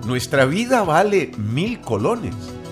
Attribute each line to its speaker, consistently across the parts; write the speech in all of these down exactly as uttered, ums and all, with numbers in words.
Speaker 1: Nuestra vida vale mil colones.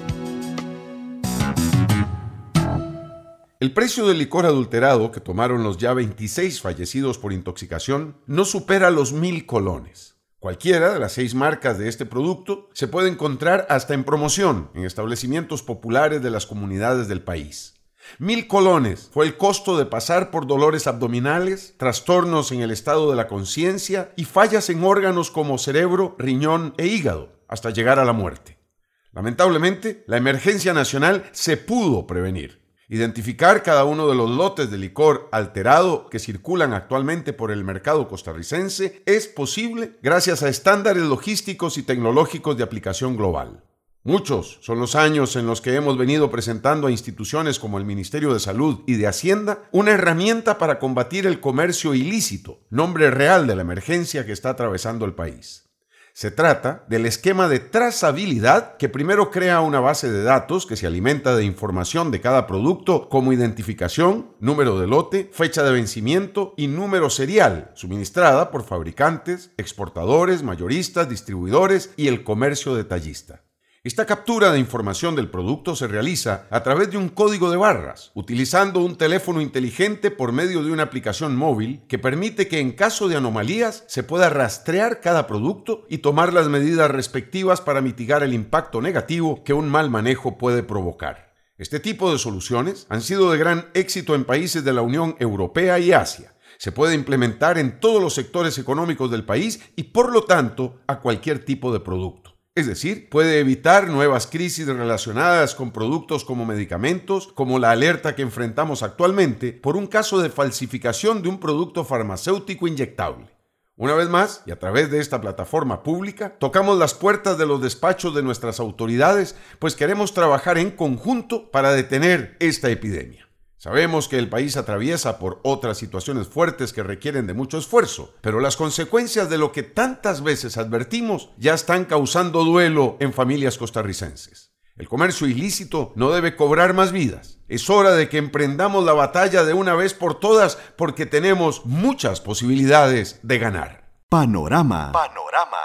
Speaker 1: El precio del licor adulterado que tomaron los ya veintiséis fallecidos por intoxicación no supera los mil colones. Cualquiera de las seis marcas de este producto se puede encontrar hasta en promoción en establecimientos populares de las comunidades del país. Mil colones fue el costo de pasar por dolores abdominales, trastornos en el estado de la conciencia y fallas en órganos como cerebro, riñón e hígado, hasta llegar a la muerte. Lamentablemente, la emergencia nacional se pudo prevenir. Identificar cada uno de los lotes de licor alterado que circulan actualmente por el mercado costarricense es posible gracias a estándares logísticos y tecnológicos de aplicación global. Muchos son los años en los que hemos venido presentando a instituciones como el Ministerio de Salud y de Hacienda una herramienta para combatir el comercio ilícito, nombre real de la emergencia que está atravesando el país. Se trata del esquema de trazabilidad que primero crea una base de datos que se alimenta de información de cada producto como identificación, número de lote, fecha de vencimiento y número serial, suministrada por fabricantes, exportadores, mayoristas, distribuidores y el comercio detallista. Esta captura de información del producto se realiza a través de un código de barras, utilizando un teléfono inteligente por medio de una aplicación móvil que permite que en caso de anomalías se pueda rastrear cada producto y tomar las medidas respectivas para mitigar el impacto negativo que un mal manejo puede provocar. Este tipo de soluciones han sido de gran éxito en países de la Unión Europea y Asia. Se puede implementar en todos los sectores económicos del país y, por lo tanto, a cualquier tipo de producto. Es decir, puede evitar nuevas crisis relacionadas con productos como medicamentos, como la alerta que enfrentamos actualmente por un caso de falsificación de un producto farmacéutico inyectable. Una vez más, y a través de esta plataforma pública, tocamos las puertas de los despachos de nuestras autoridades, pues queremos trabajar en conjunto para detener esta epidemia. Sabemos que el país atraviesa por otras situaciones fuertes que requieren de mucho esfuerzo, pero las consecuencias de lo que tantas veces advertimos ya están causando duelo en familias costarricenses. El comercio ilícito no debe cobrar más vidas. Es hora de que emprendamos la batalla de una vez por todas porque tenemos muchas posibilidades de ganar.
Speaker 2: Panorama. Panorama.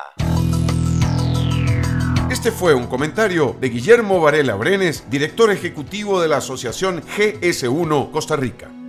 Speaker 1: Este fue un comentario de Guillermo Varela Brenes, director ejecutivo de la Asociación G S uno Costa Rica.